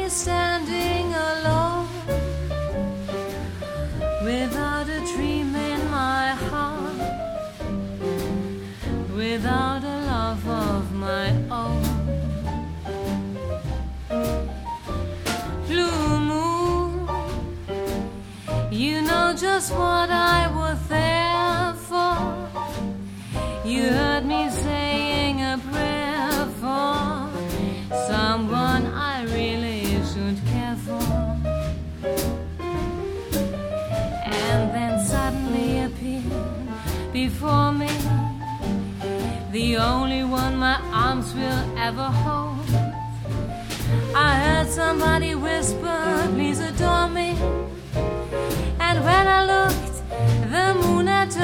standing alone, without a dream in my heart, without a love of my own. Blue moon, you know just what I was there for. You heard me saying a prayer for someone I really should care for. And then suddenly appeared before me, the only one my arms will ever hold. I heard somebody whisper, please adore me. And when I looked, the moon had